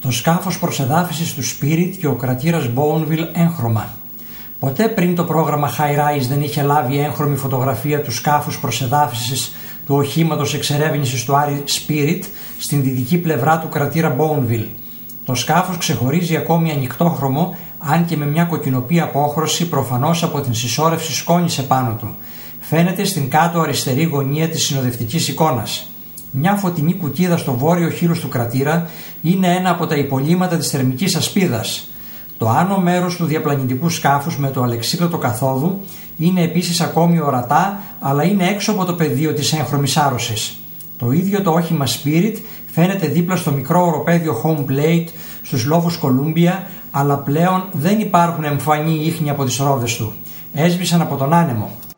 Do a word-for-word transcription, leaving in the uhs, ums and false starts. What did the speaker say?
Το σκάφος προσεδάφισης του Spirit και ο κρατήρας Bourneville έγχρωμα. Ποτέ πριν το πρόγραμμα High Rise δεν είχε λάβει έγχρωμη φωτογραφία του σκάφους προσεδάφισης του οχήματος εξερεύνησης του Άρη Spirit στην δυτική πλευρά του κρατήρα Bourneville. Το σκάφος ξεχωρίζει ακόμη ανοιχτόχρωμο, αν και με μια κοκκινοπή απόχρωση, προφανώς από την συσσόρευση σκόνης επάνω του. Φαίνεται στην κάτω αριστερή γωνία της συνοδευτικής εικόνας. Μια φωτεινή κουκκίδα στο βόρειο χείλος του κρατήρα είναι ένα από τα υπολείμματα της θερμικής ασπίδας. Το άνω μέρος του διαπλανητικού σκάφους με το αλεξίπτωτο καθόδου είναι επίσης ακόμη ορατά, αλλά είναι έξω από το πεδίο της έγχρωμης άρρωσης. Το ίδιο το όχημα Spirit φαίνεται δίπλα στο μικρό οροπέδιο Home Plate στους λόφους Columbia, αλλά πλέον δεν υπάρχουν εμφανή ίχνη από τις ρόδες του. Έσβησαν από τον άνεμο.